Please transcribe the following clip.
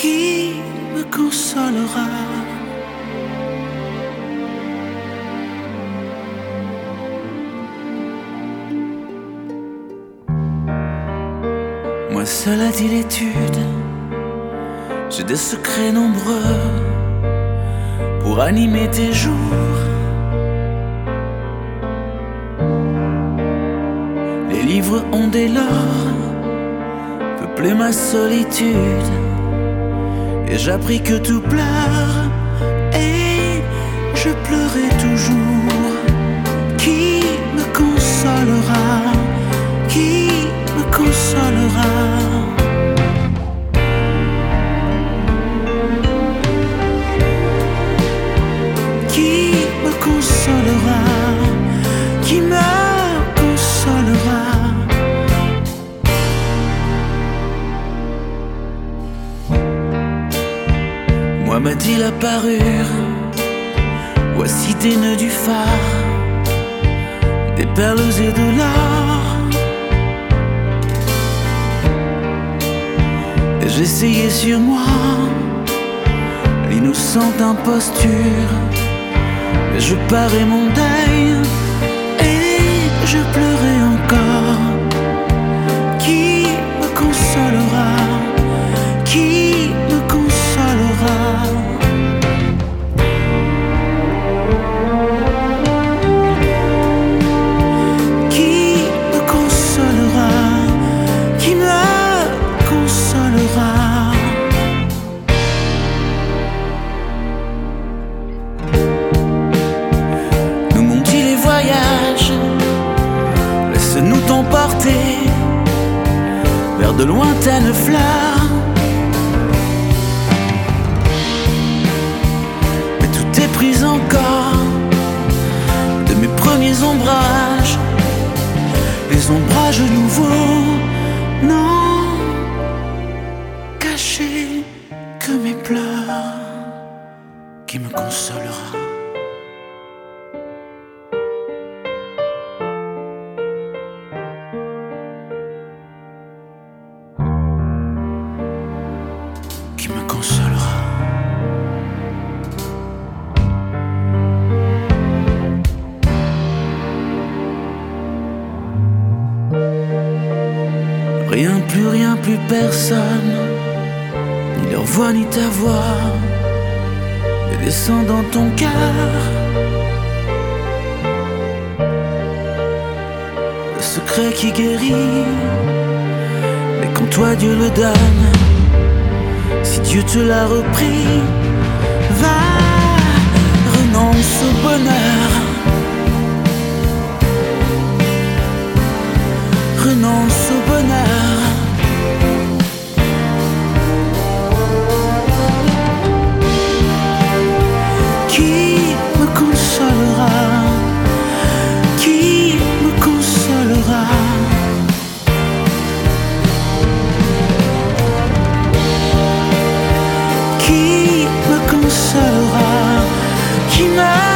qui me consolera. Moi seul a dit l'étude, j'ai des secrets nombreux pour animer tes jours. Les livres ont dès lors peuplé ma solitude, et j'appris que tout pleure, et je pleurais toujours. Qui me consolera? Qui me consolera? Qui me consolera? Qui me consolera? Moi m'a dit la parure, voici des nœuds du phare, des perles et de l'or. Et j'essayais sur moi l'innocente imposture, mais je parais mon deuil et je pleurais encore. Qui me consolera? Qui me consolera? Qui me consolera? Qui me consolera? Nous m'ont dit les voyages, laisse-nous t'emporter vers de lointaines fleurs. Mais tout est pris encore de mes premiers ombrages, les ombrages nouveaux, non cachés que mes pleurs. Qui me consolera? Qui me consolera? Rien, plus personne, ni leur voix ni ta voix, ne descend dans ton cœur. Le secret qui guérit, mais quand toi Dieu le donne, si Dieu te l'a repris, va, renonce au bonheur, renonce au bonheur. Qui me consolera? Qui me consolera? Qui me consolera? Qui me